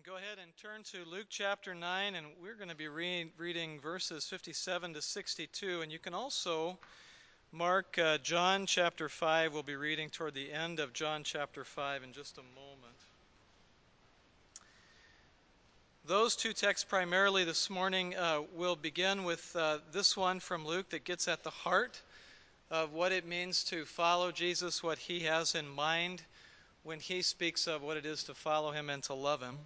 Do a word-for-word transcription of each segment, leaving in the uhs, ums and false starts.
Go ahead and turn to Luke chapter nine, and we're going to be re- reading verses fifty-seven to sixty-two. And you can also mark uh, John chapter five. We'll be reading toward the end of John chapter five in just a moment. Those two texts primarily this morning uh, will begin with uh, this one from Luke that gets at the heart of what it means to follow Jesus, what he has in mind when he speaks of what it is to follow him and to love him.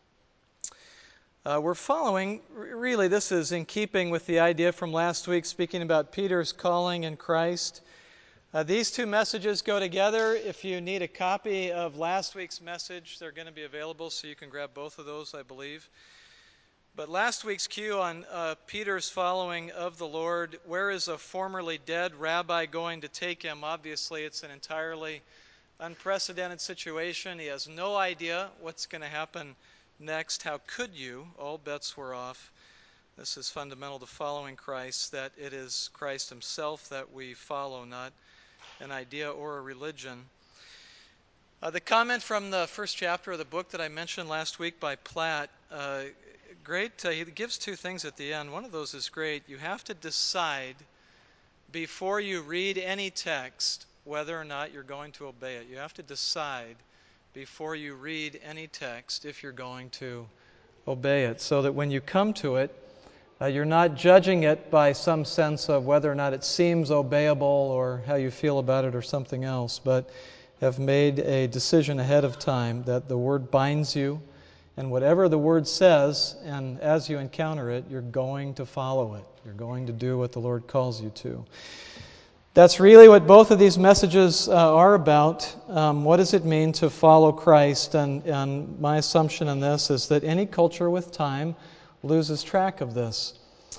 Uh, we're following, really, this is in keeping with the idea from last week, speaking about Peter's calling in Christ. Uh, these two messages go together. If you need a copy of last week's message, they're going to be available, so you can grab both of those, I believe. But last week's cue on uh, Peter's following of the Lord, where is a formerly dead rabbi going to take him? Obviously, it's an entirely unprecedented situation. He has no idea what's going to happen next. How could you? All bets were off. This is fundamental to following Christ, that it is Christ himself that we follow, not an idea or a religion. Uh, the comment from the first chapter of the book that I mentioned last week by Platt, uh, great. Uh, he gives two things at the end. One of those is great. You have to decide before you read any text whether or not you're going to obey it. You have to decide before you read any text if you're going to obey it, so that when you come to it, uh, you're not judging it by some sense of whether or not it seems obeyable or how you feel about it or something else, but have made a decision ahead of time that the Word binds you, and whatever the Word says, and as you encounter it, you're going to follow it. You're going to do what the Lord calls you to. That's really what both of these messages uh, are about. Um, what does it mean to follow Christ? And, and my assumption in this is that any culture with time loses track of this.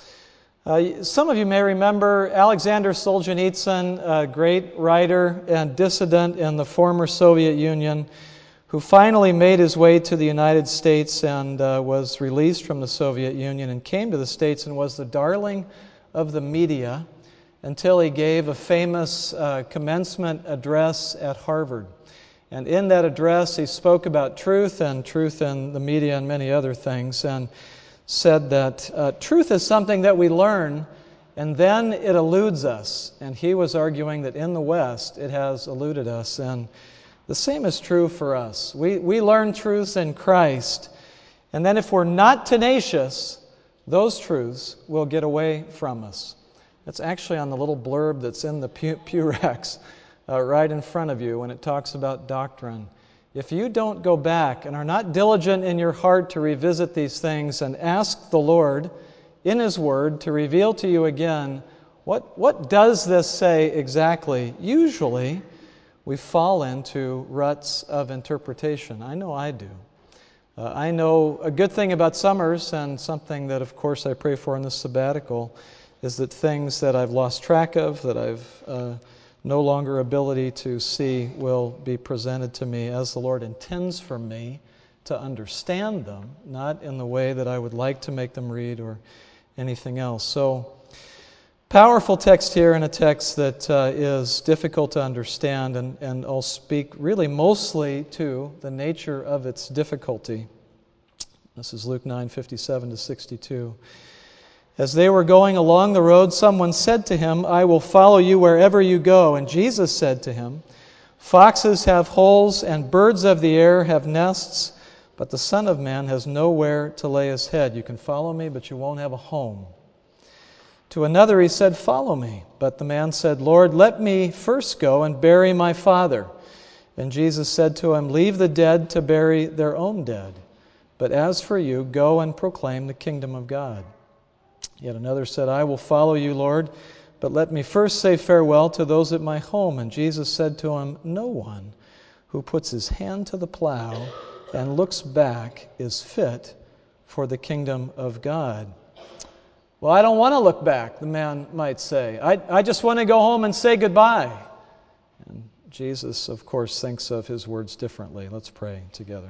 Uh, some of you may remember Alexander Solzhenitsyn, a great writer and dissident in the former Soviet Union, who finally made his way to the United States and uh, was released from the Soviet Union and came to the States and was the darling of the media until he gave a famous uh, commencement address at Harvard. And in that address, he spoke about truth and truth in the media and many other things, and said that uh, truth is something that we learn, and then it eludes us. And he was arguing that in the West, it has eluded us. And the same is true for us. We, we learn truths in Christ, and then if we're not tenacious, those truths will get away from us. It's actually on the little blurb that's in the pew, pew racks uh, right in front of you when it talks about doctrine. If you don't go back and are not diligent in your heart to revisit these things and ask the Lord in His Word to reveal to you again, what, what does this say exactly? Usually, we fall into ruts of interpretation. I know I do. Uh, I know a good thing about summers, and something that, of course, I pray for in this sabbatical, is that things that I've lost track of, that I've uh, no longer ability to see, will be presented to me as the Lord intends for me to understand them, not in the way that I would like to make them read or anything else. So, powerful text here, and a text that uh, is difficult to understand, and, and I'll speak really mostly to the nature of its difficulty. This is Luke nine, fifty-seven to sixty-two. As they were going along the road, someone said to him, "I will follow you wherever you go." And Jesus said to him, "Foxes have holes and birds of the air have nests, but the Son of Man has nowhere to lay his head." You can follow me, but you won't have a home. To another he said, "Follow me." But the man said, "Lord, let me first go and bury my father." And Jesus said to him, "Leave the dead to bury their own dead. But as for you, go and proclaim the kingdom of God." Yet another said, "I will follow you, Lord, but let me first say farewell to those at my home." And Jesus said to him, "No one who puts his hand to the plow and looks back is fit for the kingdom of God." Well, I don't want to look back, the man might say. I, I just want to go home and say goodbye. And Jesus, of course, thinks of his words differently. Let's pray together.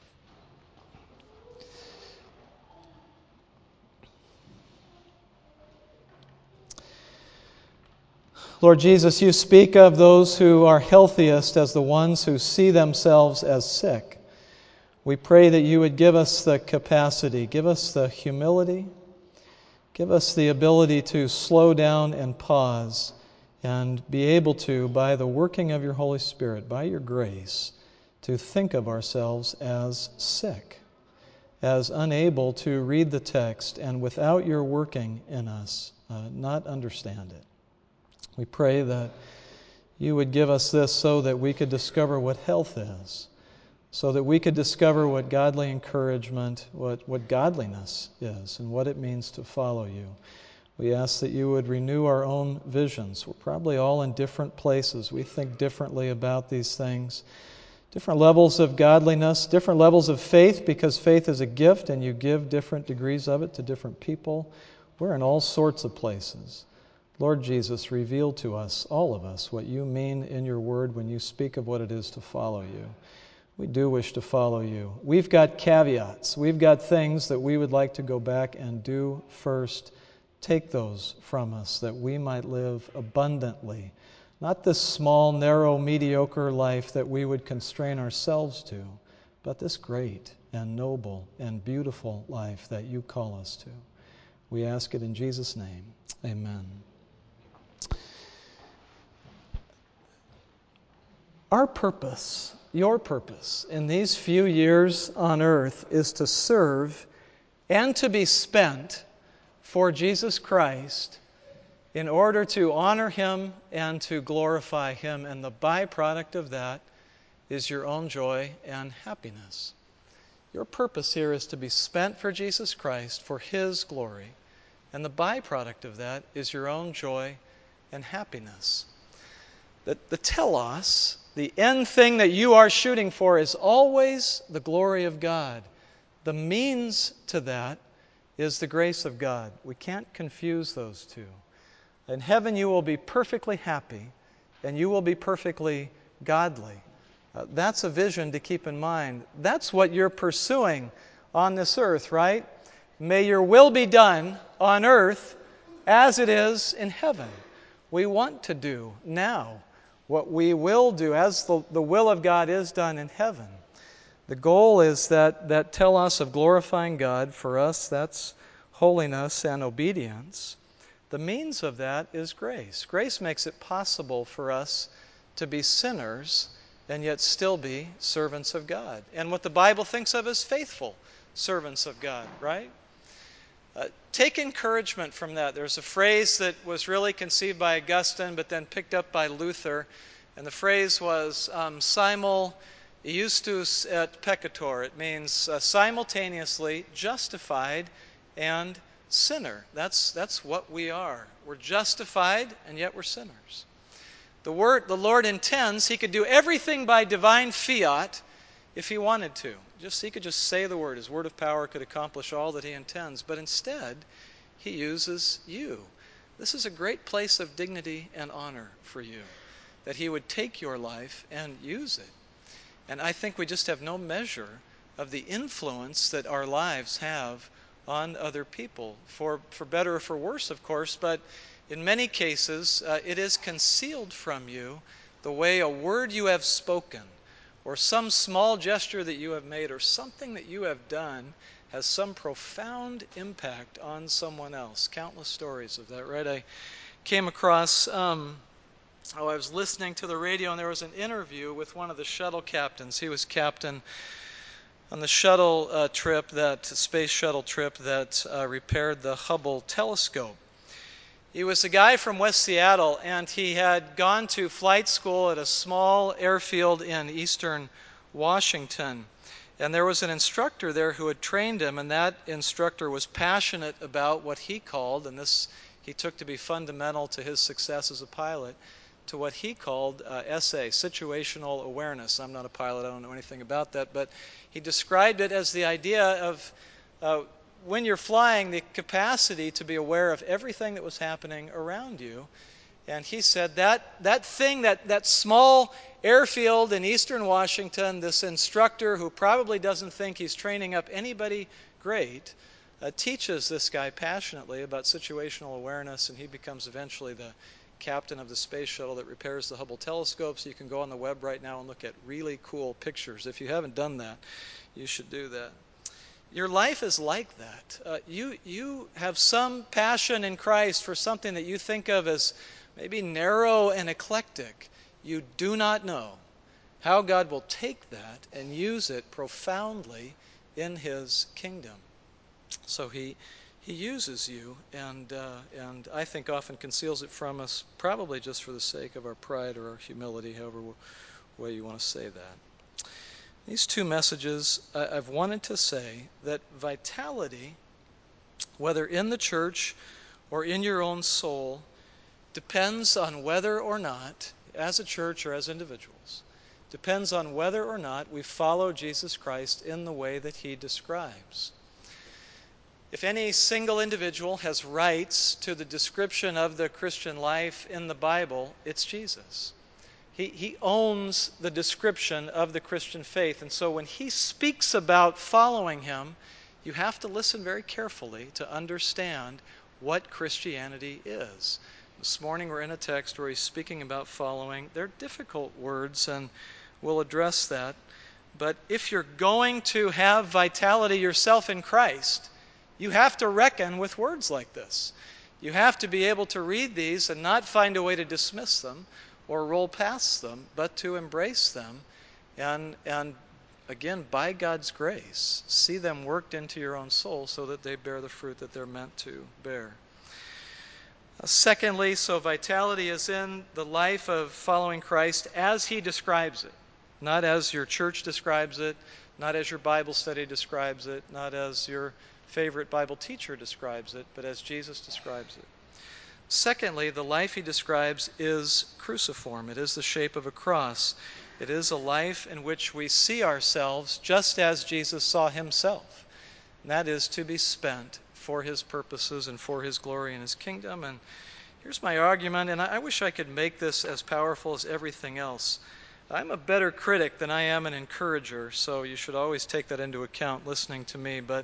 Lord Jesus, you speak of those who are healthiest as the ones who see themselves as sick. We pray that you would give us the capacity, give us the humility, give us the ability to slow down and pause and be able to, by the working of your Holy Spirit, by your grace, to think of ourselves as sick, as unable to read the text, and without your working in us, uh, not understand it. We pray that you would give us this so that we could discover what health is, so that we could discover what godly encouragement, what, what godliness is, and what it means to follow you. We ask that you would renew our own visions. We're probably all in different places. We think differently about these things. Different levels of godliness, different levels of faith, because faith is a gift and you give different degrees of it to different people. We're in all sorts of places. Lord Jesus, reveal to us, all of us, what you mean in your word when you speak of what it is to follow you. We do wish to follow you. We've got caveats. We've got things that we would like to go back and do first. Take those from us that we might live abundantly. Not this small, narrow, mediocre life that we would constrain ourselves to, but this great and noble and beautiful life that you call us to. We ask it in Jesus' name. Amen. Our purpose, your purpose, in these few years on earth is to serve and to be spent for Jesus Christ in order to honor Him and to glorify Him. And the byproduct of that is your own joy and happiness. Your purpose here is to be spent for Jesus Christ, for His glory. And the byproduct of that is your own joy and happiness. The, the telos, the end thing that you are shooting for, is always the glory of God. The means to that is the grace of God. We can't confuse those two. In heaven you will be perfectly happy and you will be perfectly godly. Uh, that's a vision to keep in mind. That's what you're pursuing on this earth, right? May your will be done on earth as it is in heaven. We want to do now what we will do as the, the will of God is done in heaven. The goal is that, that telos of glorifying God. For us, that's holiness and obedience. The means of that is grace. Grace makes it possible for us to be sinners and yet still be servants of God. And what the Bible thinks of as faithful servants of God, right? Uh, take encouragement from that. There's a phrase that was really conceived by Augustine but then picked up by Luther. And the phrase was um, simul iustus et peccator. It means uh, simultaneously justified and sinner. That's, that's what we are. We're justified and yet we're sinners. The word, the Lord intends He could do everything by divine fiat if He wanted to. Just He could just say the word. His word of power could accomplish all that He intends. But instead, He uses you. This is a great place of dignity and honor for you, that He would take your life and use it. And I think we just have no measure of the influence that our lives have on other people, for, for better or for worse, of course, but in many cases, uh, it is concealed from you the way a word you have spoken, or some small gesture that you have made, or something that you have done has some profound impact on someone else. Countless stories of that, right? I came across, um, oh, I was listening to the radio, and there was an interview with one of the shuttle captains. He was captain on the shuttle uh, trip, that space shuttle trip that uh, repaired the Hubble telescope. He was a guy from West Seattle, and he had gone to flight school at a small airfield in eastern Washington. And there was an instructor there who had trained him, and that instructor was passionate about what he called, and this he took to be fundamental to his success as a pilot, to what he called uh, S A, situational awareness. I'm not a pilot, I don't know anything about that, but he described it as the idea of uh, when you're flying, the capacity to be aware of everything that was happening around you. And he said that that thing, that, that small airfield in eastern Washington, this instructor who probably doesn't think he's training up anybody great, uh, teaches this guy passionately about situational awareness, and he becomes eventually the captain of the space shuttle that repairs the Hubble telescope, so you can go on the web right now and look at really cool pictures. If you haven't done that, you should do that. Your life is like that. Uh, you, you have some passion in Christ for something that you think of as maybe narrow and eclectic. You do not know how God will take that and use it profoundly in His kingdom. So He He uses you, and uh, and I think often conceals it from us, probably just for the sake of our pride or our humility, however way you want to say that. These two messages, I've wanted to say that vitality, whether in the church or in your own soul, depends on whether or not, as a church or as individuals, depends on whether or not we follow Jesus Christ in the way that He describes. If any single individual has rights to the description of the Christian life in the Bible, it's Jesus. He, he owns the description of the Christian faith. And so when He speaks about following Him, you have to listen very carefully to understand what Christianity is. This morning we're in a text where He's speaking about following. They're difficult words, and we'll address that. But if you're going to have vitality yourself in Christ, you have to reckon with words like this. You have to be able to read these and not find a way to dismiss them or roll past them, but to embrace them and, and again, by God's grace, see them worked into your own soul so that they bear the fruit that they're meant to bear. Uh, secondly, so vitality is in the life of following Christ as He describes it, not as your church describes it, not as your Bible study describes it, not as your favorite Bible teacher describes it, but as Jesus describes it. Secondly, the life He describes is cruciform. It is the shape of a cross. It is a life in which we see ourselves just as Jesus saw Himself. And that is to be spent for His purposes and for His glory and His kingdom. And here's my argument, and I wish I could make this as powerful as everything else. I'm a better critic than I am an encourager, so you should always take that into account listening to me. But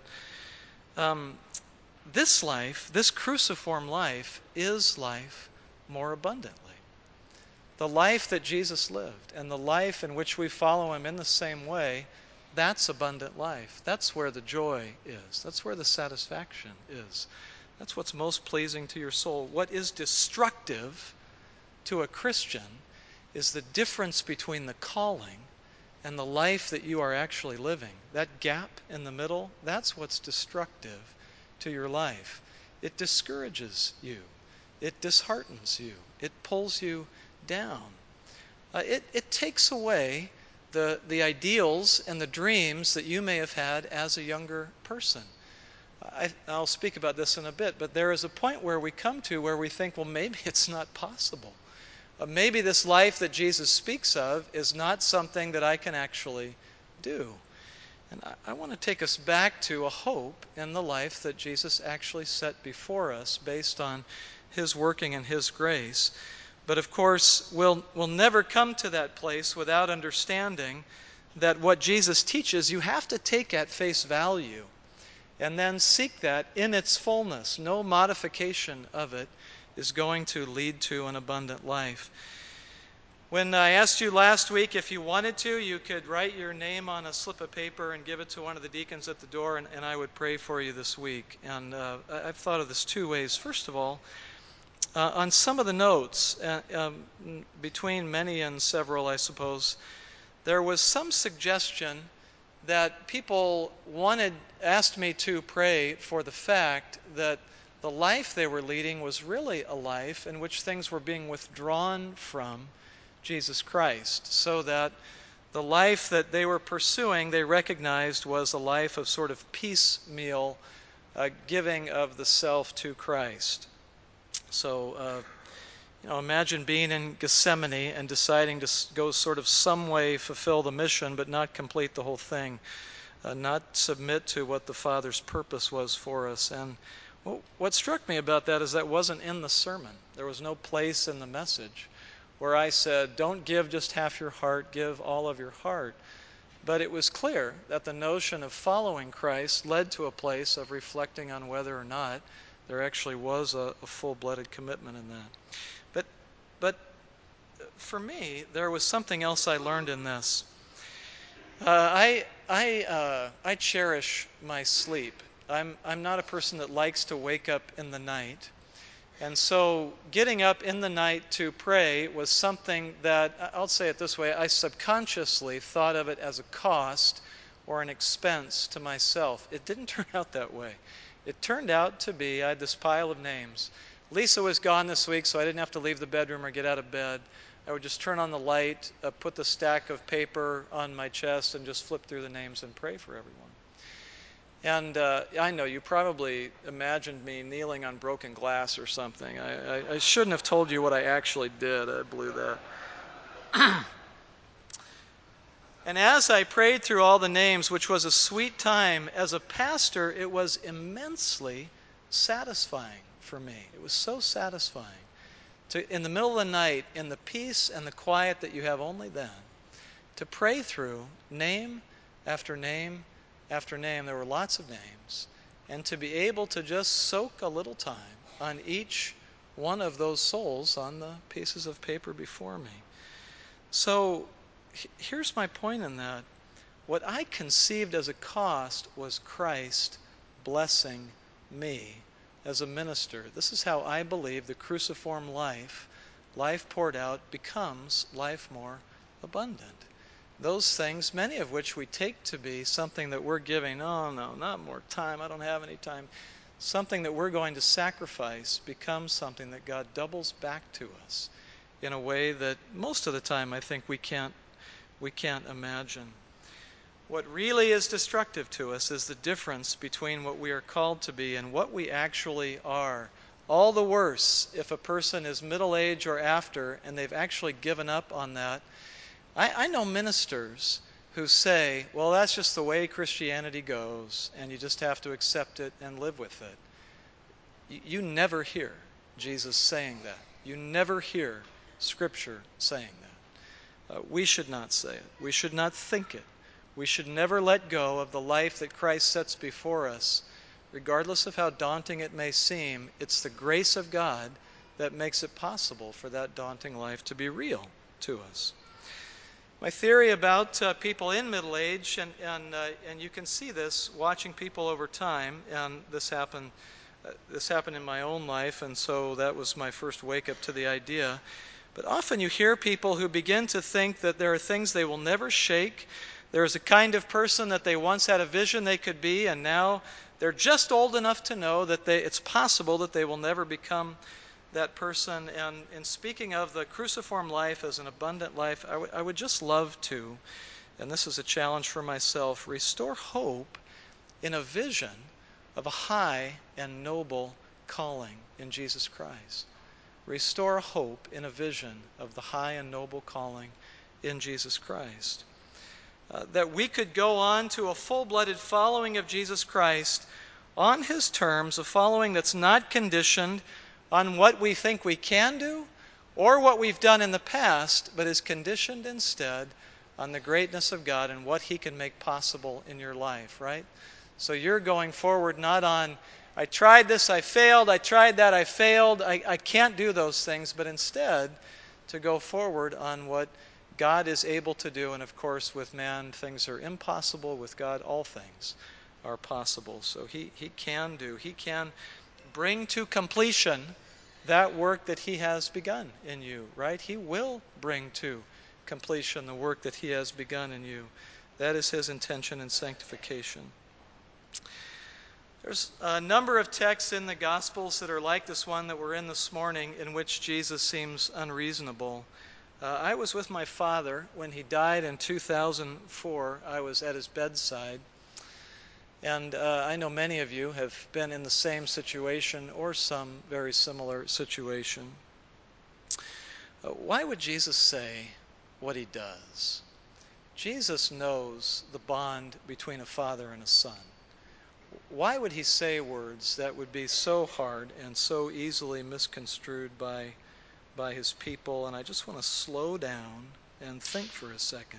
um, this life, this cruciform life, is life more abundantly. The life that Jesus lived and the life in which we follow Him in the same way, that's abundant life. That's where the joy is. That's where the satisfaction is. That's what's most pleasing to your soul. What is destructive to a Christian is the difference between the calling and the life that you are actually living. That gap in the middle, that's what's destructive to your life. It discourages you. It disheartens you. It pulls you down. Uh, it, it takes away the, the ideals and the dreams that you may have had as a younger person. I, I'll speak about this in a bit, but there is a point where we come to where we think, well, maybe it's not possible. Uh, maybe this life that Jesus speaks of is not something that I can actually do. And I, I want to take us back to a hope in the life that Jesus actually set before us based on His working and His grace. But of course, we'll, we'll never come to that place without understanding that what Jesus teaches, you have to take at face value and then seek that in its fullness. No modification of it is going to lead to an abundant life. When I asked you last week if you wanted to, you could write your name on a slip of paper and give it to one of the deacons at the door, and, and I would pray for you this week. And uh, I've thought of this two ways. First of all, uh, on some of the notes, uh, um, between many and several, I suppose, there was some suggestion that people wanted, asked me to pray for the fact that the life they were leading was really a life in which things were being withdrawn from Jesus Christ, so that the life that they were pursuing, they recognized was a life of sort of piecemeal uh, giving of the self to Christ. So, uh, you know, imagine being in Gethsemane and deciding to go sort of some way fulfill the mission, but not complete the whole thing, uh, not submit to what the Father's purpose was for us. And well, what struck me about that is that wasn't in the sermon. There was no place in the message where I said, don't give just half your heart, give all of your heart. But it was clear that the notion of following Christ led to a place of reflecting on whether or not there actually was a, a full-blooded commitment in that. But But for me, there was something else I learned in this. Uh, I I uh, I cherish my sleep. I'm I'm not a person that likes to wake up in the night, and so getting up in the night to pray was something that, I'll say it this way, I subconsciously thought of it as a cost or an expense to myself. It didn't turn out that way. It turned out to be, I had this pile of names. Lisa was gone this week, so I didn't have to leave the bedroom or get out of bed. I would just turn on the light, uh, put the stack of paper on my chest, and just flip through the names and pray for everyone. And uh, I know you probably imagined me kneeling on broken glass or something. I, I, I shouldn't have told you what I actually did. I blew that. And as I prayed through all the names, which was a sweet time, as a pastor, it was immensely satisfying for me. It was so satisfying to, in the middle of the night, in the peace and the quiet that you have only then, to pray through name after name after name. There were lots of names. And to be able to just soak a little time on each one of those souls on the pieces of paper before me. So here's my point in that. What I conceived as a cost was Christ blessing me as a minister. This is how I believe the cruciform life, life poured out, becomes life more abundant. Those things, many of which we take to be something that we're giving, oh no, not more time, I don't have any time. Something that we're going to sacrifice becomes something that God doubles back to us in a way that most of the time I think we can't we can't imagine. What really is destructive to us is the difference between what we are called to be and what we actually are. All the worse if a person is middle age or after and they've actually given up on that. I, I know ministers who say, well, that's just the way Christianity goes, and you just have to accept it and live with it. You, you never hear Jesus saying that. You never hear Scripture saying that. Uh, we should not say it. We should not think it. We should never let go of the life that Christ sets before us, regardless of how daunting it may seem. It's the grace of God that makes it possible for that daunting life to be real to us. My theory about uh, people in middle age, and and uh, and you can see this watching people over time, and this happened uh, this happened in my own life, and so that was my first wake up to the idea. But often you hear people who begin to think that there are things they will never shake. There's a kind of person that they once had a vision they could be, and now they're just old enough to know that they, it's possible that they will never become that person. And in speaking of the cruciform life as an abundant life, I, w- I would just love to, and this is a challenge for myself, restore hope in a vision of a high and noble calling in Jesus Christ. Restore hope in a vision of the high and noble calling in Jesus Christ. Uh, that we could go on to a full-blooded following of Jesus Christ on His terms, a following that's not conditioned on what we think we can do or what we've done in the past, but is conditioned instead on the greatness of God and what He can make possible in your life, right? So you're going forward not on, I tried this, I failed, I tried that, I failed, I, I can't do those things, but instead to go forward on what God is able to do. And of course, with man, things are impossible. With God, all things are possible. So He, he can do, He can bring to completion that work that He has begun in you, right? He will bring to completion the work that He has begun in you. That is His intention in sanctification. There's a number of texts in the Gospels that are like this one that we're in this morning in which Jesus seems unreasonable. Uh, I was with my father when he died in two thousand four. I was at his bedside. And uh, I know many of you have been in the same situation or some very similar situation. Uh, why would Jesus say what He does? Jesus knows the bond between a father and a son. Why would He say words that would be so hard and so easily misconstrued by, by His people? And I just want to slow down and think for a second.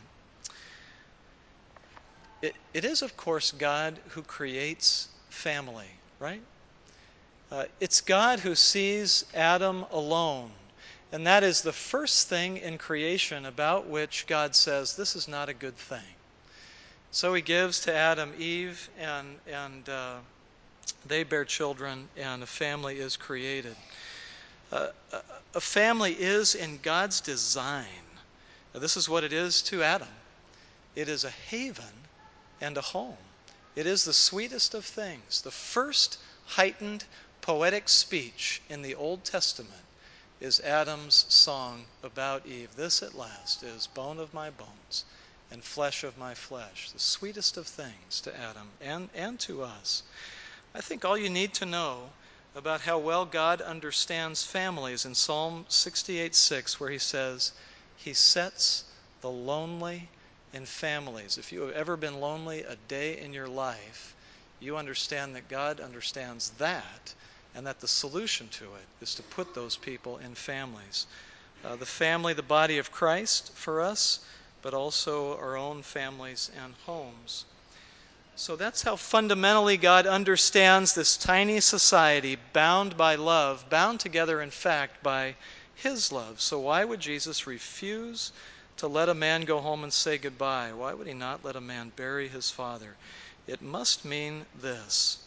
It, it is, of course, God who creates family, right? Uh, it's God who sees Adam alone And that is the first thing in creation about which God says, this is not a good thing. So he gives to Adam Eve, and, and uh, they bear children, and a family is created. Uh, a, a family is in God's design. Now, this is what it is to Adam. It is a haven and a home. It is the sweetest of things. The first heightened poetic speech in the Old Testament is Adam's song about Eve. This at last is bone of my bones and flesh of my flesh. The sweetest of things to Adam and, and to us. I think all you need to know about how well God understands families in Psalm sixty-eight six, where he says, he sets the lonely in families. If you have ever been lonely a day in your life, you understand that God understands that, and that the solution to it is to put those people in families. Uh, the family, the body of Christ for us, but also our own families and homes. So that's how fundamentally God understands this tiny society bound by love, bound together, in fact, by his love. So why would Jesus refuse to let a man go home and say goodbye? Why would he not let a man bury his father? It must mean this.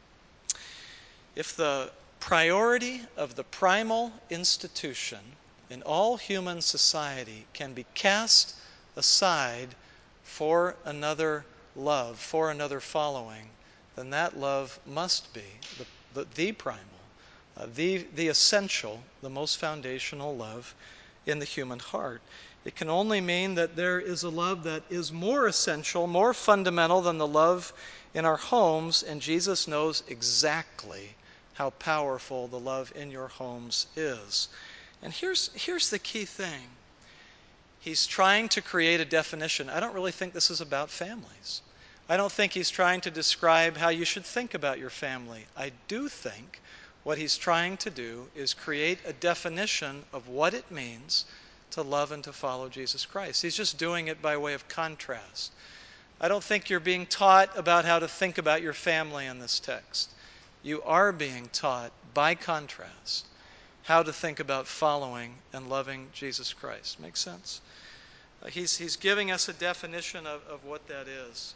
If the priority of the primal institution in all human society can be cast aside for another love, for another following, then that love must be the, the, the primal, uh, the, the essential, the most foundational love in the human heart. It can only mean that there is a love that is more essential, more fundamental than the love in our homes, and Jesus knows exactly how powerful the love in your homes is. And here's, here's the key thing. He's trying to create a definition. I don't really think this is about families. I don't think he's trying to describe how you should think about your family. I do think what he's trying to do is create a definition of what it means to love and to follow Jesus Christ. He's just doing it by way of contrast. I don't think you're being taught about how to think about your family in this text. You are being taught by contrast how to think about following and loving Jesus Christ. Make sense? Uh, he's, he's giving us a definition of, of what that is.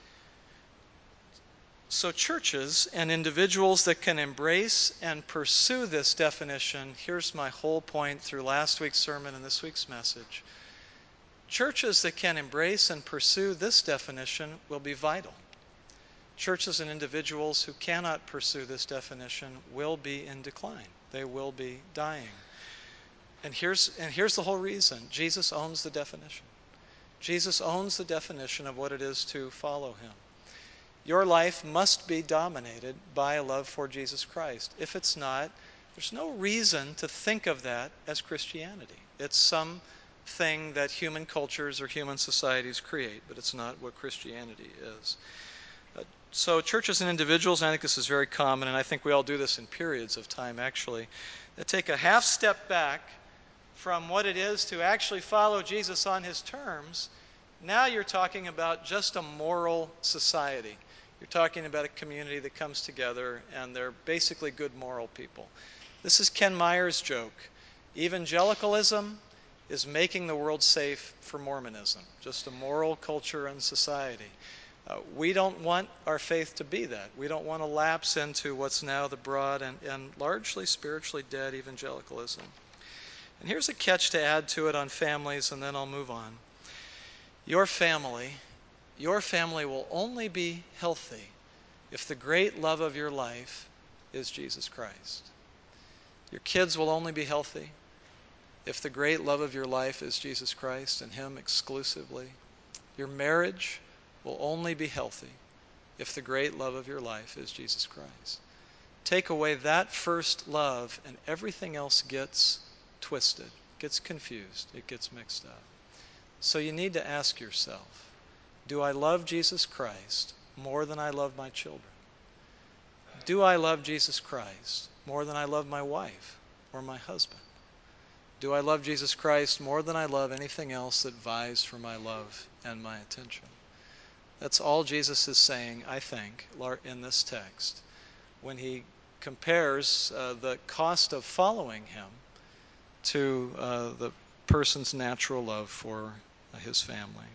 So churches and individuals that can embrace and pursue this definition, here's my whole point through last week's sermon and this week's message. Churches that can embrace and pursue this definition will be vital. Churches and individuals who cannot pursue this definition will be in decline. They will be dying. And here's, and here's the whole reason. Jesus owns the definition. Jesus owns the definition of what it is to follow him. Your life must be dominated by a love for Jesus Christ. If it's not, there's no reason to think of that as Christianity. It's something that human cultures or human societies create, but it's not what Christianity is. Uh, so churches and individuals, and I think this is very common, and I think we all do this in periods of time actually, that take a half step back from what it is to actually follow Jesus on his terms. Now you're talking about just a moral society. You're talking about a community that comes together and they're basically good moral people. This is Ken Meyer's joke. Evangelicalism is making the world safe for Mormonism, just a moral culture and society. Uh, we don't want our faith to be that. We don't want to lapse into what's now the broad and, and largely spiritually dead evangelicalism. And here's a catch to add to it on families, and then I'll move on. Your family, your family will only be healthy if the great love of your life is Jesus Christ. Your kids will only be healthy if the great love of your life is Jesus Christ and him exclusively. Your marriage will only be healthy if the great love of your life is Jesus Christ. Take away that first love and everything else gets twisted, gets confused, it gets mixed up. So you need to ask yourself, do I love Jesus Christ more than I love my children? Do I love Jesus Christ more than I love my wife or my husband? Do I love Jesus Christ more than I love anything else that vies for my love and my attention? That's all Jesus is saying, I think, in this text, when he compares uh, the cost of following him to uh, the person's natural love for uh, his family.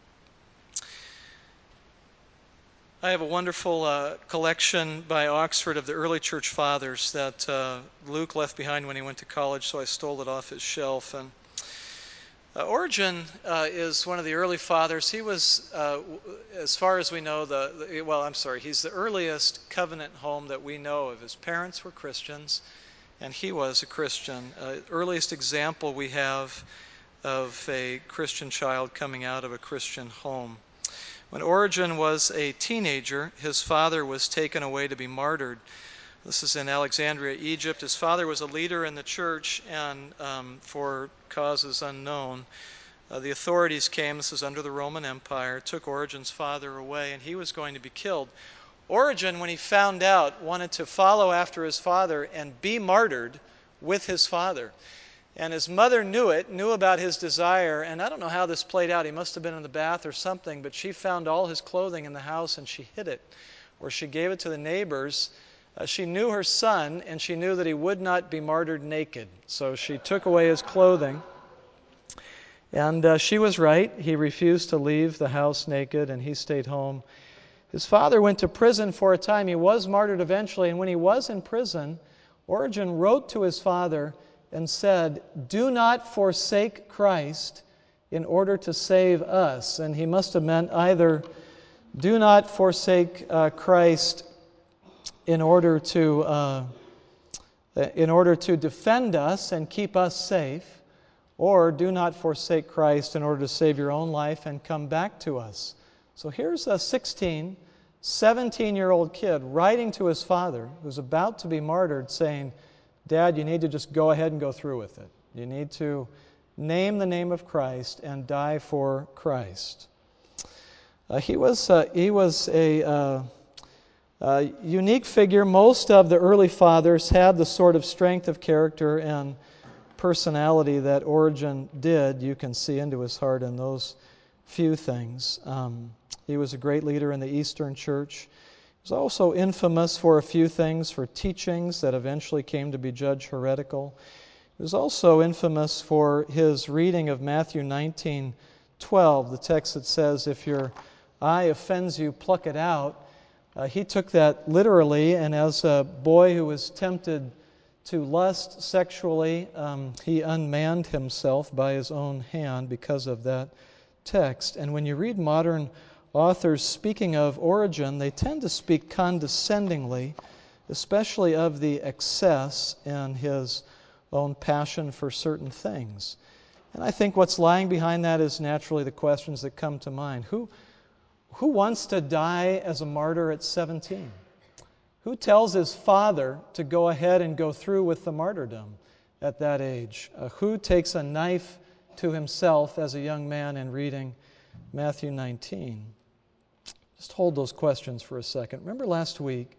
I have a wonderful uh, collection by Oxford of the early church fathers that uh, Luke left behind when he went to college, so I stole it off his shelf. And uh, Origen uh, is one of the early fathers. He was, uh, as far as we know, the, the well, I'm sorry, he's the earliest covenant home that we know of. His parents were Christians, and he was a Christian. Uh, earliest example we have of a Christian child coming out of a Christian home. When Origen was a teenager, his father was taken away to be martyred. This is in Alexandria, Egypt. His father was a leader in the church, and um, for causes unknown, uh, the authorities came, this is under the Roman Empire, took Origen's father away, and he was going to be killed. Origen, when he found out, wanted to follow after his father and be martyred with his father. And his mother knew it, knew about his desire, and I don't know how this played out. He must have been in the bath or something, but she found all his clothing in the house and she hid it, or she gave it to the neighbors. Uh, she knew her son, and she knew that he would not be martyred naked. So she took away his clothing, and uh, she was right. He refused to leave the house naked, and he stayed home. His father went to prison for a time. He was martyred eventually, and when he was in prison, Origen wrote to his father and said, "Do not forsake Christ in order to save us." And he must have meant either do not forsake uh, Christ in order to uh, in order to defend us and keep us safe, or do not forsake Christ in order to save your own life and come back to us. So here's a sixteen, seventeen-year-old kid writing to his father who's about to be martyred saying, "Dad, you need to just go ahead and go through with it. You need to name the name of Christ and die for Christ." Uh, he was uh, he was a uh, uh, unique figure. Most of the early fathers had the sort of strength of character and personality that Origen did. You can see into his heart in those few things. Um, he was a great leader in the Eastern Church. He was also infamous for a few things, for teachings that eventually came to be judged heretical. He was also infamous for his reading of Matthew nineteen twelve, the text that says, "If your eye offends you, pluck it out." Uh, he took that literally, and as a boy who was tempted to lust sexually, um, he unmanned himself by his own hand because of that text. And when you read modern authors speaking of Origen, they tend to speak condescendingly, especially of the excess in his own passion for certain things. And I think what's lying behind that is naturally the questions that come to mind. Who, who wants to die as a martyr at seventeen? Who tells his father to go ahead and go through with the martyrdom at that age? Uh, who takes a knife to himself as a young man in reading Matthew nineteen? Just hold those questions for a second. Remember last week,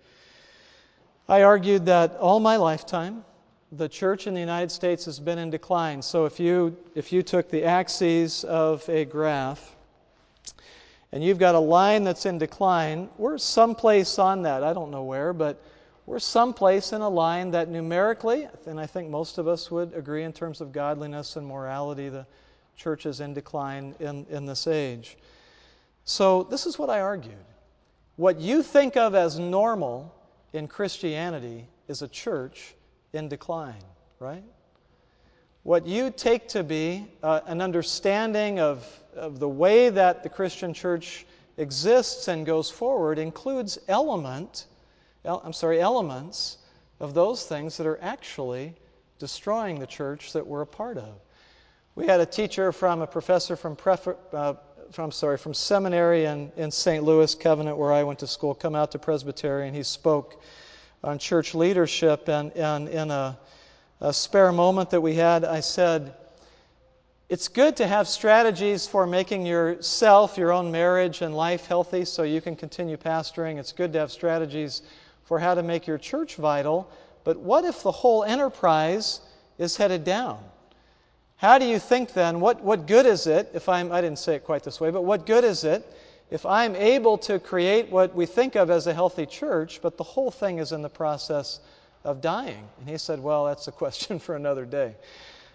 I argued that all my lifetime, the church in the United States has been in decline. So if you if you took the axes of a graph and you've got a line that's in decline, we're someplace on that. I don't know where, but we're someplace in a line that numerically, and I think most of us would agree in terms of godliness and morality, the church is in decline in, in this age. So this is what I argued. What you think of as normal in Christianity is a church in decline, right? What you take to be uh, an understanding of, of the way that the Christian church exists and goes forward includes element, el- I'm sorry, elements of those things that are actually destroying the church that we're a part of. We had a teacher from a professor from prefer, uh, from sorry from seminary in, in Saint Louis Covenant, where I went to school, come out to Presbyterian. He spoke on church leadership, and, and in a A spare moment that we had, I said, it's good to have strategies for making yourself, your own marriage and life healthy so you can continue pastoring. It's good to have strategies for how to make your church vital. But what if the whole enterprise is headed down? How do you think then, what, what good is it, if I'm, I didn't say it quite this way, but what good is it if I'm able to create what we think of as a healthy church, but the whole thing is in the process of dying? And he said, well, that's a question for another day.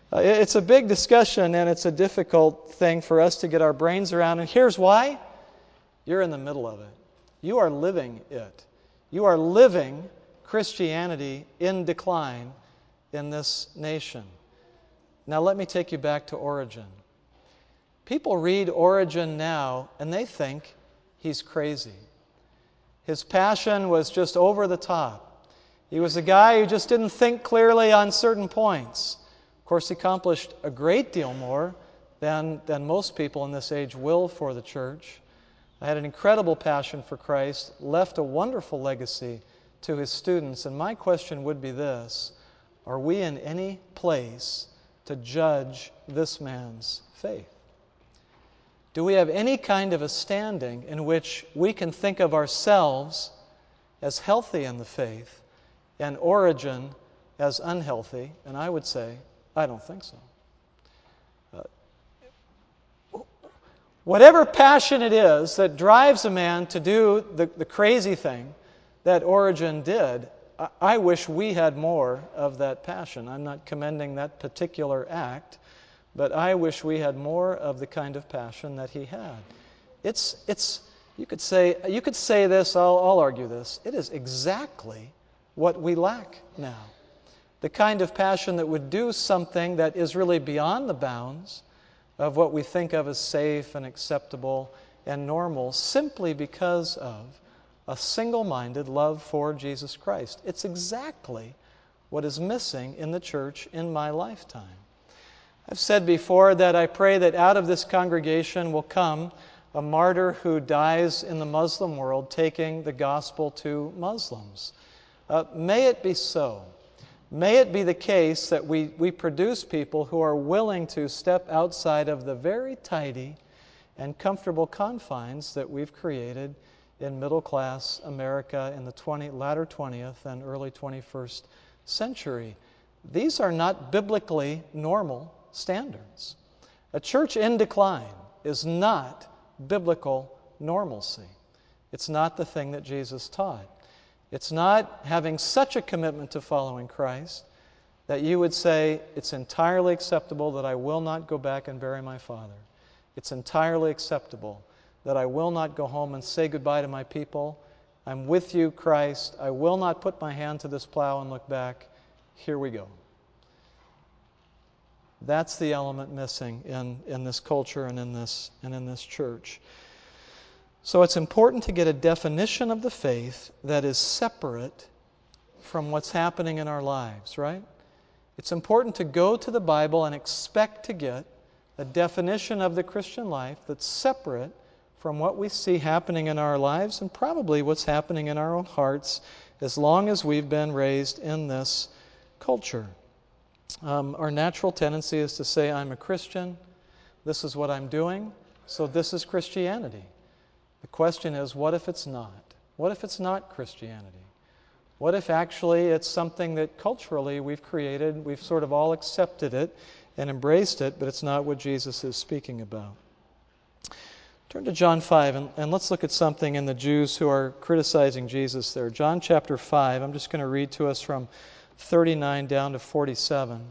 Uh, it's a big discussion, and it's a difficult thing for us to get our brains around. And here's why. You're in the middle of it. You are living it. You are living Christianity in decline in this nation. Now let me take you back to Origen. People read Origen now, and they think he's crazy. His passion was just over the top. He was a guy who just didn't think clearly on certain points. Of course, he accomplished a great deal more than, than most people in this age will for the church. I had an incredible passion for Christ, left a wonderful legacy to his students, and my question would be this: are we in any place to judge this man's faith? Do we have any kind of a standing in which we can think of ourselves as healthy in the faith and Origen as unhealthy? And I would say, I don't think so. Uh, whatever passion it is that drives a man to do the, the crazy thing that Origen did, I, I wish we had more of that passion. I'm not commending that particular act, but I wish we had more of the kind of passion that he had. It's, it's, you could say, you could say this, I'll, I'll argue this, it is exactly what we lack now. The kind of passion that would do something that is really beyond the bounds of what we think of as safe and acceptable and normal, simply because of a single-minded love for Jesus Christ. It's exactly what is missing in the church in my lifetime. I've said before that I pray that out of this congregation will come a martyr who dies in the Muslim world taking the gospel to Muslims. Uh, may it be so. May it be the case that we, we produce people who are willing to step outside of the very tidy and comfortable confines that we've created in middle-class America in the twenty, latter twentieth and early twenty-first century. These are not biblically normal standards. A church in decline is not biblical normalcy. It's not the thing that Jesus taught. It's not having such a commitment to following Christ that you would say, it's entirely acceptable that I will not go back and bury my father. It's entirely acceptable that I will not go home and say goodbye to my people. I'm with you, Christ. I will not put my hand to this plow and look back. Here we go. That's the element missing in, in this culture and in this, and in this church. So it's important to get a definition of the faith that is separate from what's happening in our lives, right? It's important to go to the Bible and expect to get a definition of the Christian life that's separate from what we see happening in our lives and probably what's happening in our own hearts as long as we've been raised in this culture. Um, our natural tendency is to say, I'm a Christian, this is what I'm doing, so this is Christianity. The question is, what if it's not? What if it's not Christianity? What if actually it's something that culturally we've created, we've sort of all accepted it and embraced it, but it's not what Jesus is speaking about? Turn to John five, and, and let's look at something in the Jews who are criticizing Jesus there. John chapter five, I'm just going to read to us from thirty-nine down to forty-seven.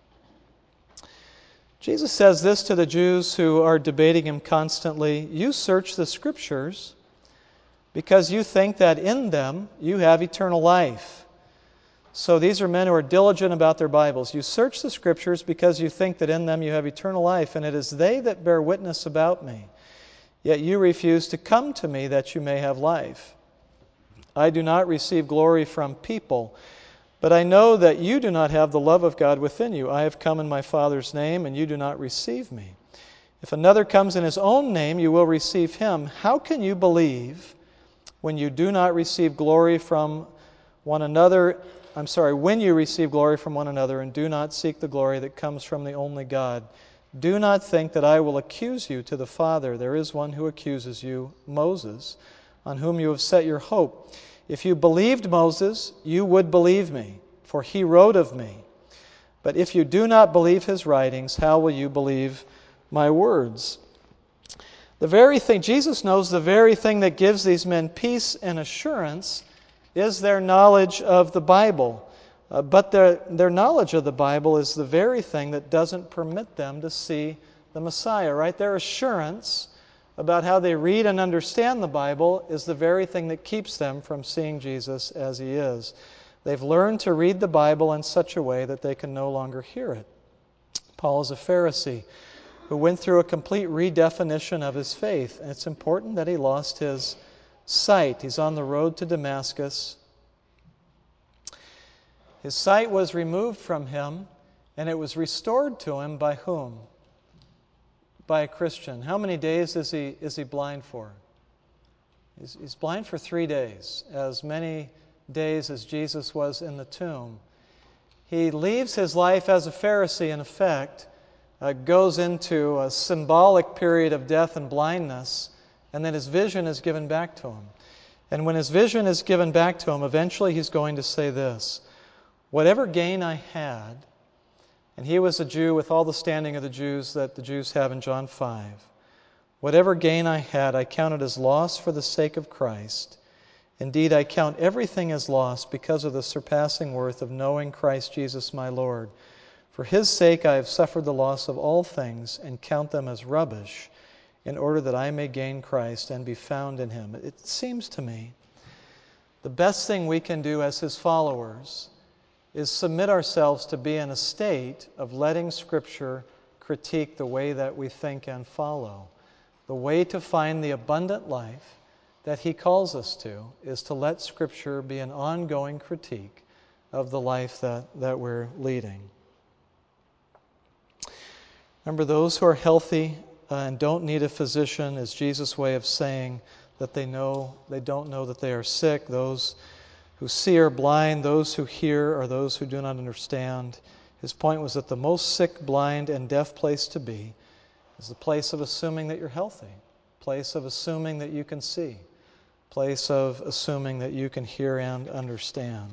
Jesus says this to the Jews who are debating him constantly: you search the Scriptures because you think that in them you have eternal life. So these are men who are diligent about their Bibles. You search the Scriptures because you think that in them you have eternal life, and it is they that bear witness about me. Yet you refuse to come to me that you may have life. I do not receive glory from people, but I know that you do not have the love of God within you. I have come in my Father's name, and you do not receive me. If another comes in his own name, you will receive him. How can you believe when you do not receive glory from one another? I'm sorry, when you receive glory from one another and do not seek the glory that comes from the only God. Do not think that I will accuse you to the Father. There is one who accuses you, Moses, on whom you have set your hope. If you believed Moses, you would believe me, for he wrote of me. But if you do not believe his writings, how will you believe my words? The very thing, Jesus knows the very thing that gives these men peace and assurance is their knowledge of the Bible. Uh, but their, their knowledge of the Bible is the very thing that doesn't permit them to see the Messiah, right? Their assurance about how they read and understand the Bible is the very thing that keeps them from seeing Jesus as He is. They've learned to read the Bible in such a way that they can no longer hear it. Paul is a Pharisee who went through a complete redefinition of his faith, and it's important that he lost his sight. He's on the road to Damascus. His sight was removed from him, and it was restored to him by whom? By a Christian. How many days is he is he blind for? He's, he's blind for three days, as many days as Jesus was in the tomb. He leaves his life as a Pharisee, in effect, uh, goes into a symbolic period of death and blindness, and then his vision is given back to him. And when his vision is given back to him, eventually he's going to say this: whatever gain I had, and he was a Jew with all the standing of the Jews that the Jews have in John five. Whatever gain I had, I counted as loss for the sake of Christ. Indeed, I count everything as loss because of the surpassing worth of knowing Christ Jesus my Lord. For His sake I have suffered the loss of all things and count them as rubbish, in order that I may gain Christ and be found in Him. It seems to me the best thing we can do as His followers is submit ourselves to be in a state of letting Scripture critique the way that we think and follow. The way to find the abundant life that He calls us to is to let Scripture be an ongoing critique of the life that, that we're leading. Remember, those who are healthy uh, and don't need a physician is Jesus' way of saying that they know they don't know that they are sick. Those who see are blind, those who hear are those who do not understand. His point was that the most sick, blind, and deaf place to be is the place of assuming that you're healthy, place of assuming that you can see, place of assuming that you can hear and understand.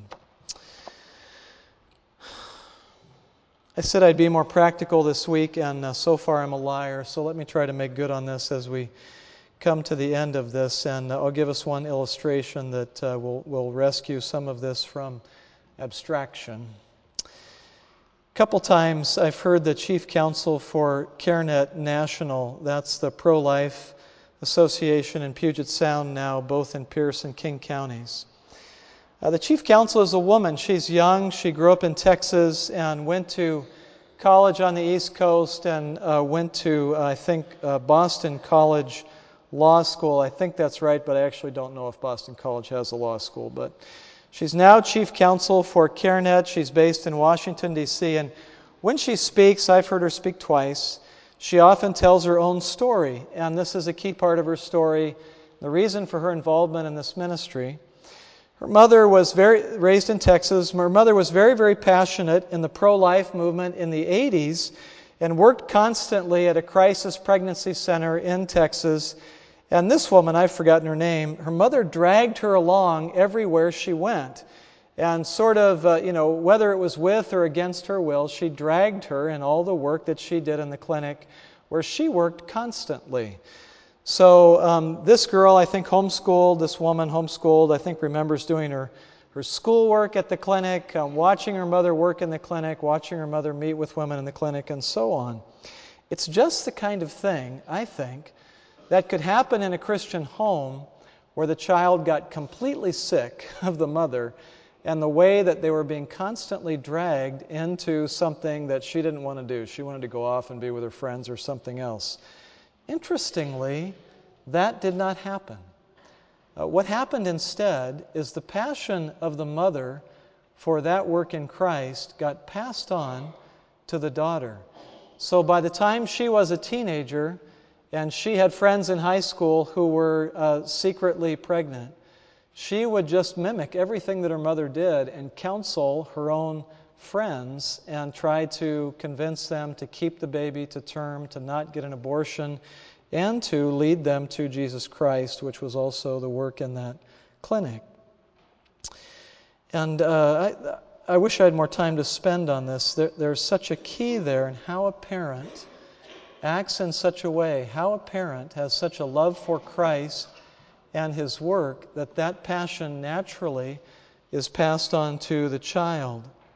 I said I'd be more practical this week, and uh, so far I'm a liar, so let me try to make good on this as we come to the end of this, and I'll give us one illustration that uh, will will rescue some of this from abstraction. A couple times I've heard the chief counsel for CareNet National, that's the pro-life association in Puget Sound now, both in Pierce and King counties. Uh, the chief counsel is a woman. She's young. She grew up in Texas and went to college on the East Coast and uh, went to, uh, I think, uh, Boston College Law School. I think that's right, but I actually don't know if Boston College has a law school. But she's now chief counsel for CareNet. She's based in Washington, D C, and when she speaks, I've heard her speak twice, she often tells her own story, and this is a key part of her story, the reason for her involvement in this ministry. Her mother was very raised in Texas. Her mother was very, very passionate in the pro-life movement in the eighties and worked constantly at a crisis pregnancy center in Texas. And this woman, I've forgotten her name, her mother dragged her along everywhere she went. And sort of, uh, you know, whether it was with or against her will, she dragged her in all the work that she did in the clinic where she worked constantly. So um, this girl, I think, homeschooled, this woman homeschooled, I think remembers doing her, her schoolwork at the clinic, um, watching her mother work in the clinic, watching her mother meet with women in the clinic, and so on. It's just the kind of thing, I think, that could happen in a Christian home where the child got completely sick of the mother and the way that they were being constantly dragged into something that she didn't want to do. She wanted to go off and be with her friends or something else. Interestingly, that did not happen. Uh, what happened instead is the passion of the mother for that work in Christ got passed on to the daughter. So by the time she was a teenager and she had friends in high school who were uh, secretly pregnant, she would just mimic everything that her mother did and counsel her own friends and try to convince them to keep the baby to term, to not get an abortion, and to lead them to Jesus Christ, which was also the work in that clinic. And uh, I, I wish I had more time to spend on this. There, there's such a key there in how a parent acts in such a way, how a parent has such a love for Christ and His work, that that passion naturally is passed on to the child.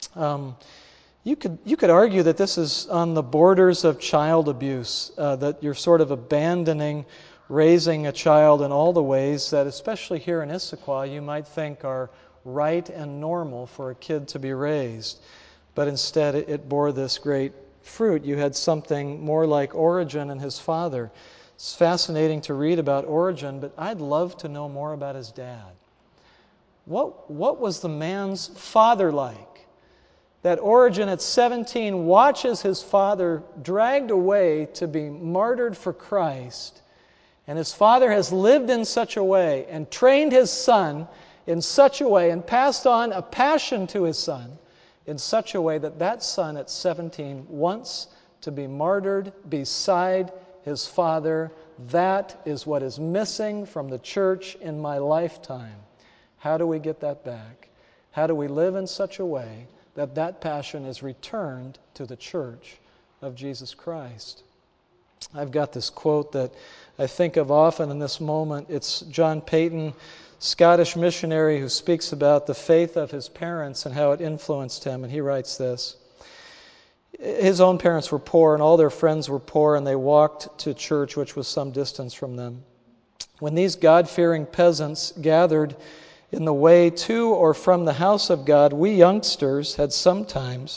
Um, you could you could argue that this is on the borders of child abuse, uh, that you're sort of abandoning raising a child in all the ways that, especially here in Issaquah, you might think are right and normal for a kid to be raised. But instead, it, it bore this great fruit. You had something more like Origen and his father. It's fascinating to read about Origen, but I'd love to know more about his dad. What, what was the man's father like? That Origen at seventeen watches his father dragged away to be martyred for Christ, and his father has lived in such a way and trained his son in such a way and passed on a passion to his son in such a way that that son at seventeen wants to be martyred beside his father. That is what is missing from the church in my lifetime. How do we get that back? How do we live in such a way that that passion is returned to the church of Jesus Christ? I've got this quote that I think of often in this moment. It's John Paton, Scottish missionary, who speaks about the faith of his parents and how it influenced him. And he writes this: his own parents were poor, and all their friends were poor, and they walked to church, which was some distance from them. When these God-fearing peasants gathered in the way to or from the house of God, we youngsters had sometimes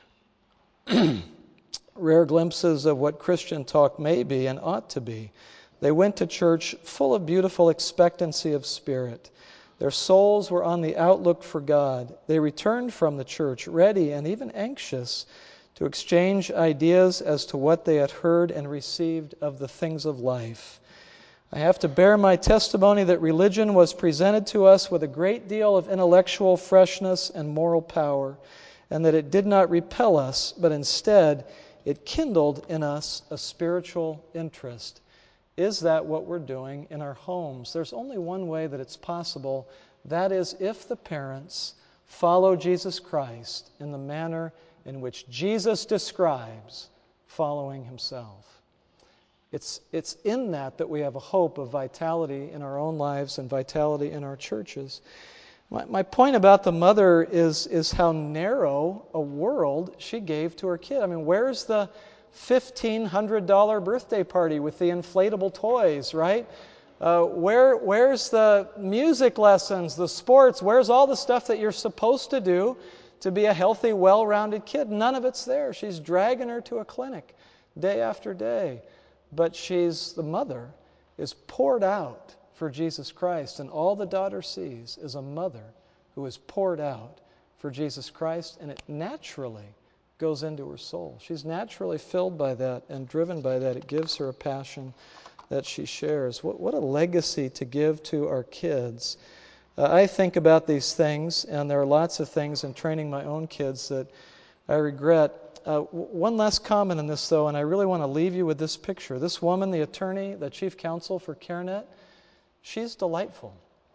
rare glimpses of what Christian talk may be and ought to be. They went to church full of beautiful expectancy of spirit. Their souls were on the outlook for God. They returned from the church ready and even anxious to exchange ideas as to what they had heard and received of the things of life. I have to bear my testimony that religion was presented to us with a great deal of intellectual freshness and moral power, and that it did not repel us, but instead it kindled in us a spiritual interest. Is that what we're doing in our homes? There's only one way that it's possible. That is, if the parents follow Jesus Christ in the manner in which Jesus describes following himself. It's, it's in that that we have a hope of vitality in our own lives and vitality in our churches. My, my point about the mother is, is how narrow a world she gave to her kid. I mean, where's the fifteen hundred dollars birthday party with the inflatable toys, right? Uh, where, where's the music lessons, the sports? Where's all the stuff that you're supposed to do to be a healthy, well-rounded kid? None of it's there. She's dragging her to a clinic day after day. But she's, the mother, is poured out for Jesus Christ. And all the daughter sees is a mother who is poured out for Jesus Christ, and it naturally goes into her soul. She's naturally filled by that and driven by that. It gives her a passion that she shares. What, what a legacy to give to our kids. Uh, I think about these things, and there are lots of things in training my own kids that I regret. Uh, w- one last comment on this, though, and I really want to leave you with this picture. This woman, the attorney, the chief counsel for CareNet, she's delightful.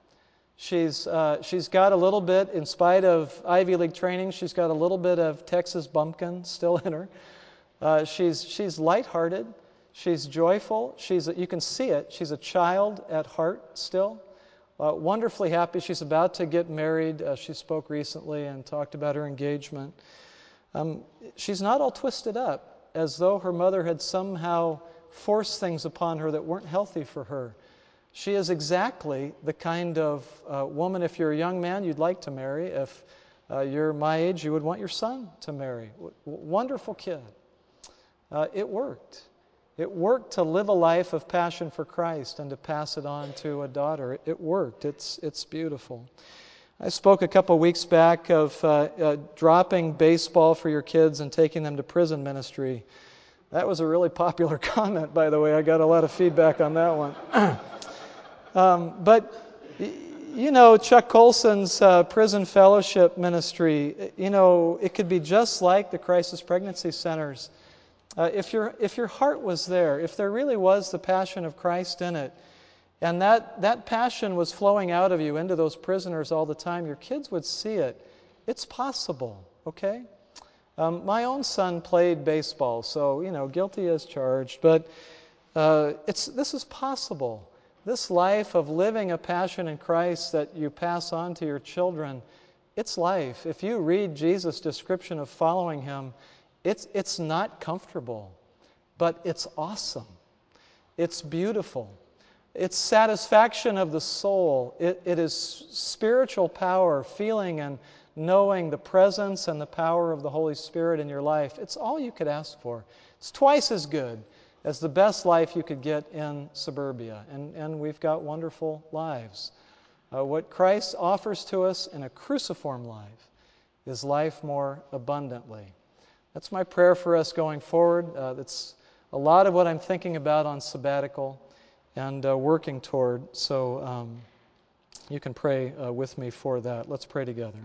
She's uh, she's got a little bit, in spite of Ivy League training, she's got a little bit of Texas bumpkin still in her. Uh, she's she's lighthearted. She's joyful. She's you can see it. She's a child at heart still. Uh, wonderfully happy. She's about to get married. Uh, she spoke recently and talked about her engagement. Um, she's not all twisted up as though her mother had somehow forced things upon her that weren't healthy for her. She is exactly the kind of uh, woman, if you're a young man, you'd like to marry. If uh, you're my age, you would want your son to marry. W- wonderful kid. Uh, it worked. It worked to live a life of passion for Christ and to pass it on to a daughter. It, it worked. It's, it's beautiful. I spoke a couple weeks back of uh, uh, dropping baseball for your kids and taking them to prison ministry. That was a really popular comment, by the way. I got a lot of feedback on that one. um, but, you know, Chuck Colson's uh, prison fellowship ministry, you know, it could be just like the crisis pregnancy centers. Uh, if your if your heart was there, if there really was the passion of Christ in it, and that, that passion was flowing out of you into those prisoners all the time, your kids would see it. It's possible, okay? Um, my own son played baseball, so, you know, guilty as charged. But uh, it's this is possible. This life of living a passion in Christ that you pass on to your children, it's life. If you read Jesus' description of following Him, it's, it's not comfortable, but it's awesome. It's beautiful. It's satisfaction of the soul. It, it is spiritual power, feeling and knowing the presence and the power of the Holy Spirit in your life. It's all you could ask for. It's twice as good as the best life you could get in suburbia. And, and we've got wonderful lives. Uh, what Christ offers to us in a cruciform life is life more abundantly. That's my prayer for us going forward. Uh, that's a lot of what I'm thinking about on sabbatical and uh, working toward. So um, you can pray uh, with me for that. Let's pray together.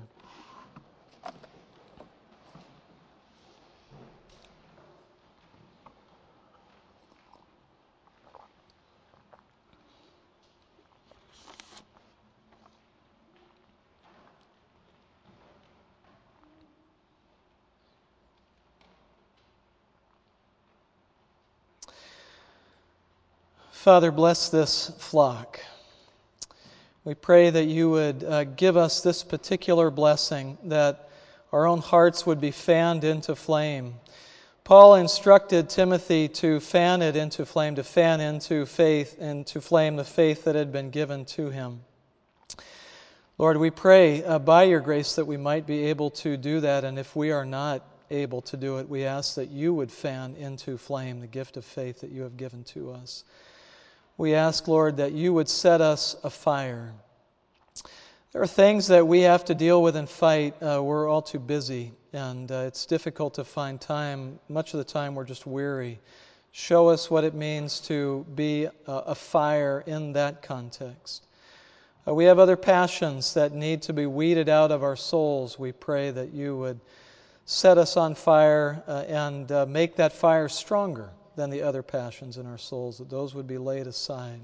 Father, bless this flock. We pray that you would uh, give us this particular blessing, that our own hearts would be fanned into flame. Paul instructed Timothy to fan it into flame, to fan into faith, into flame the faith that had been given to him. Lord, we pray uh, by your grace that we might be able to do that, and if we are not able to do it, we ask that you would fan into flame the gift of faith that you have given to us. We ask, Lord, that you would set us afire. There are things that we have to deal with and fight. Uh, we're all too busy, and uh, it's difficult to find time. Much of the time we're just weary. Show us what it means to be uh, a fire in that context. Uh, we have other passions that need to be weeded out of our souls. We pray that you would set us on fire uh, and uh, make that fire stronger than the other passions in our souls, that those would be laid aside.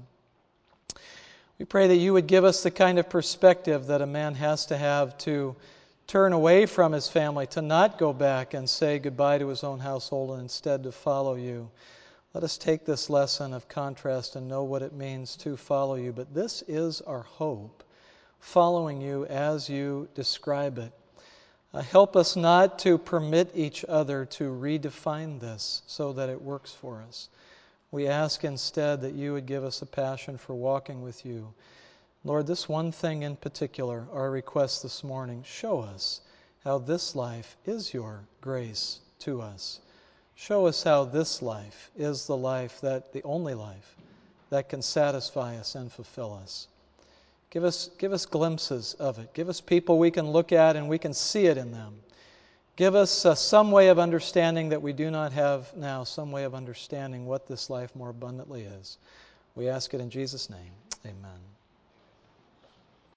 We pray that you would give us the kind of perspective that a man has to have to turn away from his family, to not go back and say goodbye to his own household and instead to follow you. Let us take this lesson of contrast and know what it means to follow you. But this is our hope, following you as you describe it. Uh, help us not to permit each other to redefine this so that it works for us. We ask instead that you would give us a passion for walking with you. Lord, this one thing in particular, our request this morning, show us how this life is your grace to us. Show us how this life is the life, that the only life, that can satisfy us and fulfill us. Give us, give us glimpses of it. Give us people we can look at and we can see it in them. Give us uh, some way of understanding that we do not have now, some way of understanding what this life more abundantly is. We ask it in Jesus' name. Amen.